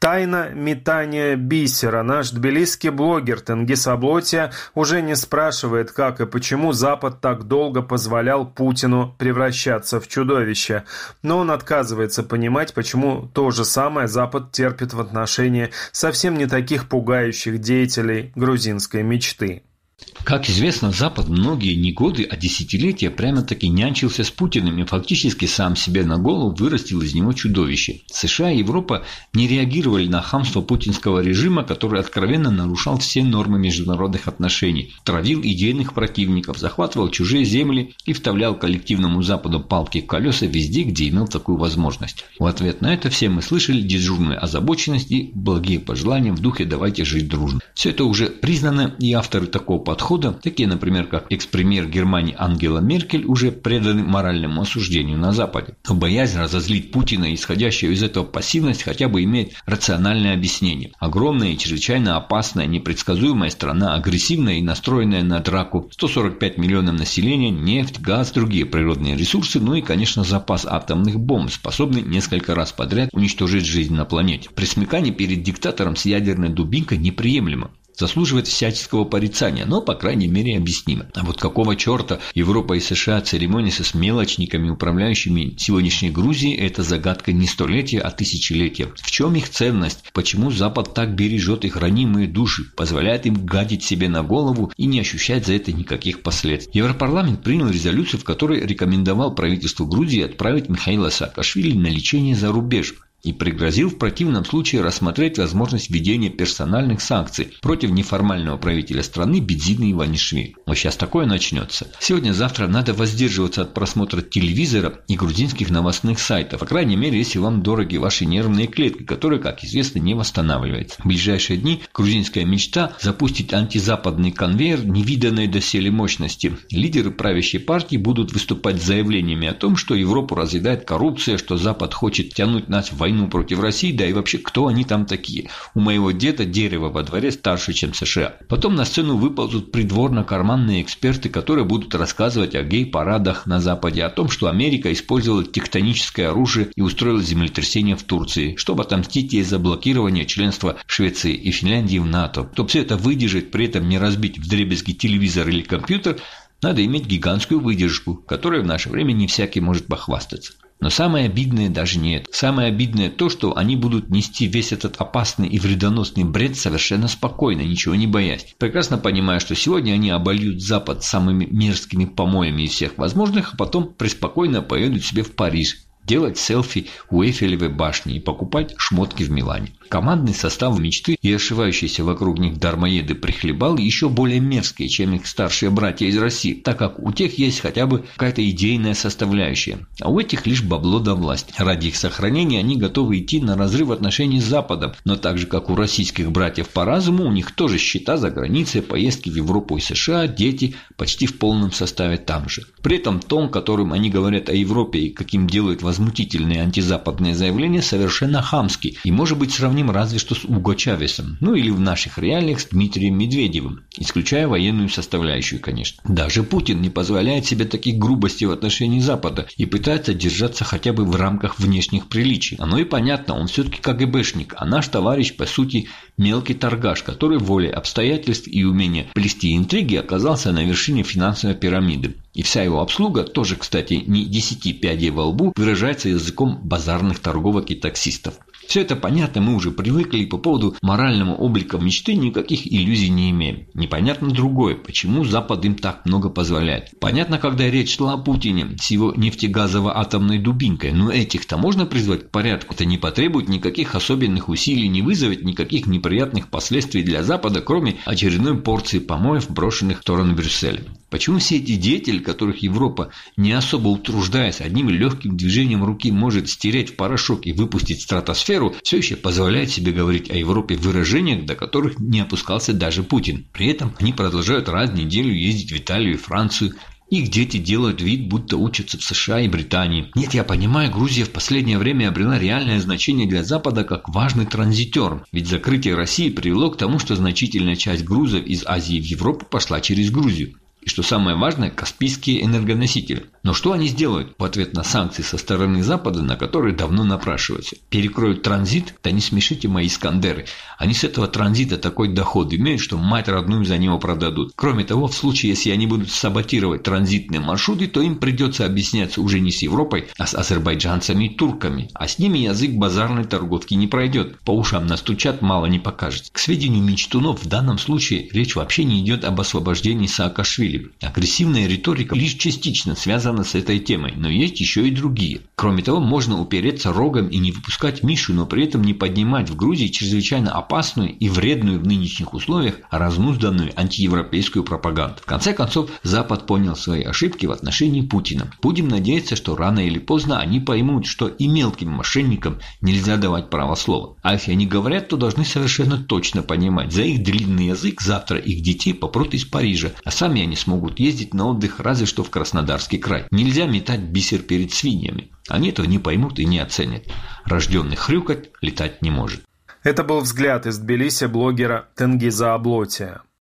Тайна метания бисера. Наш тбилисский блогер Тенгиз Аблотия уже не спрашивает, как и почему Запад так долго позволял Путину превращаться в чудовище. Но он отказывается понимать, почему то же самое Запад терпит в отношении совсем не таких пугающих деятелей грузинской мечты. Как известно, Запад многие не годы, а десятилетия прямо-таки нянчился с Путиным и фактически сам себе на голову вырастил из него чудовище. США и Европа не реагировали на хамство путинского режима, который откровенно нарушал все нормы международных отношений, травил идейных противников, захватывал чужие земли и вставлял коллективному Западу палки в колеса везде, где имел такую возможность. В ответ на это все мы слышали дежурную озабоченность и благие пожелания в духе «давайте жить дружно». Все это уже признано, и авторы такого подхода, такие, например, как экс-премьер Германии Ангела Меркель, уже преданы моральному осуждению на Западе. Но боязнь разозлить Путина, исходящая из этого пассивность, хотя бы имеет рациональное объяснение. Огромная и чрезвычайно опасная, непредсказуемая страна, агрессивная и настроенная на драку, 145 миллионов населения, нефть, газ, другие природные ресурсы, ну и, конечно, запас атомных бомб, способный несколько раз подряд уничтожить жизнь на планете. Пресмыкание перед диктатором с ядерной дубинкой неприемлемо. Заслуживает всяческого порицания, но, по крайней мере, объяснимо. А вот какого черта Европа и США церемонятся с мелочниками, управляющими сегодняшней Грузией, это загадка не столетия, а тысячелетия. В чем их ценность? Почему Запад так бережет их ранимые души, позволяет им гадить себе на голову и не ощущать за это никаких последствий? Европарламент принял резолюцию, в которой рекомендовал правительству Грузии отправить Михаила Саакашвили на лечение за рубеж и пригрозил в противном случае рассмотреть возможность введения персональных санкций против неформального правителя страны Бедзины Иванишвили. Вот сейчас такое начнется. Сегодня-завтра надо воздерживаться от просмотра телевизора и грузинских новостных сайтов. По крайней мере, если вам дороги ваши нервные клетки, которые, как известно, не восстанавливаются. В ближайшие дни грузинская мечта запустить антизападный конвейер невиданной доселе мощности. Лидеры правящей партии будут выступать с заявлениями о том, что Европу разъедает коррупция, что Запад хочет тянуть нас в войну против России, да и вообще, кто они там такие? У моего деда дерево во дворе старше, чем США. Потом на сцену выползут придворно-карманные эксперты, которые будут рассказывать о гей-парадах на Западе, о том, что Америка использовала тектоническое оружие и устроила землетрясение в Турции, чтобы отомстить ей за блокирование членства Швеции и Финляндии в НАТО. Чтобы все это выдержать, при этом не разбить вдребезги телевизор или компьютер, надо иметь гигантскую выдержку, которой в наше время не всякий может похвастаться. Но самое обидное даже не это. Самое обидное то, что они будут нести весь этот опасный и вредоносный бред совершенно спокойно, ничего не боясь. Прекрасно понимая, что сегодня они обольют Запад самыми мерзкими помоями из всех возможных, а потом преспокойно поедут себе в Париж, делать селфи у Эйфелевой башни и покупать шмотки в Милане. Командный состав мечты и ошивающиеся вокруг них дармоеды прихлебалы еще более мерзкие, чем их старшие братья из России, так как у тех есть хотя бы какая-то идейная составляющая, а у этих лишь бабло да власть. Ради их сохранения они готовы идти на разрыв отношений с Западом, но так же, как у российских братьев по разуму, у них тоже счета за границей, поездки в Европу и США, дети почти в полном составе там же. При этом тон, которым они говорят о Европе и каким делают возмутительные антизападные заявления, совершенно хамский и может быть сравним разве что с Уго Чавесом, ну или в наших реалиях с Дмитрием Медведевым, исключая военную составляющую, конечно. Даже Путин не позволяет себе таких грубостей в отношении Запада и пытается держаться хотя бы в рамках внешних приличий. Оно и понятно, он все-таки КГБшник, а наш товарищ, по сути, мелкий торгаш, который волей обстоятельств и умения плести интриги оказался на вершине финансовой пирамиды. И вся его обслуга, тоже, кстати, не 10 пядей во лбу, выражается языком базарных торговок и таксистов. Все это понятно, мы уже привыкли, и по поводу морального облика мечты никаких иллюзий не имеем. Непонятно другое, почему Запад им так много позволяет. Понятно, когда речь шла о Путине с его нефтегазово-атомной дубинкой, но этих-то можно призвать к порядку. Это не потребует никаких особенных усилий, не вызовет никаких неприятных последствий для Запада, кроме очередной порции помоев, брошенных в сторону Брюсселя. Почему все эти деятели, которых Европа, не особо утруждаясь, одним легким движением руки может стереть в порошок и выпустить в стратосферу, все еще позволяют себе говорить о Европе в выражениях, до которых не опускался даже Путин? При этом они продолжают раз в неделю ездить в Италию и Францию. Их дети делают вид, будто учатся в США и Британии. Нет, я понимаю, Грузия в последнее время обрела реальное значение для Запада как важный транзитер. Ведь закрытие России привело к тому, что значительная часть грузов из Азии в Европу пошла через Грузию. и, что самое важное, каспийские энергоносители. Но что они сделают в ответ на санкции со стороны Запада, на которые давно напрашиваются? Перекроют транзит? Да не смешите мои искандеры. Они с этого транзита такой доход имеют, что мать родную за него продадут. Кроме того, в случае, если они будут саботировать транзитные маршруты, то им придется объясняться уже не с Европой, а с азербайджанцами и турками. А с ними язык базарной торговки не пройдет. По ушам настучат, мало не покажется. К сведению мечтунов, в данном случае речь вообще не идет об освобождении Саакашвили. Агрессивная риторика лишь частично связана с этой темой, но есть еще и другие. Кроме того, можно упереться рогом и не выпускать Мишу, но при этом не поднимать в Грузии чрезвычайно опасную и вредную в нынешних условиях разнузданную антиевропейскую пропаганду. В конце концов, Запад понял свои ошибки в отношении Путина. Будем надеяться, что рано или поздно они поймут, что и мелким мошенникам нельзя давать право слова. А если они говорят, то должны совершенно точно понимать, за их длинный язык завтра их детей попрут из Парижа, а сами они смогут ездить на отдых разве что в Краснодарский край. Нельзя метать бисер перед свиньями. Они этого не поймут и не оценят. Рожденный хрюкать летать не может. Это был взгляд из Тбилиси блогера Тенгиза Аблотия.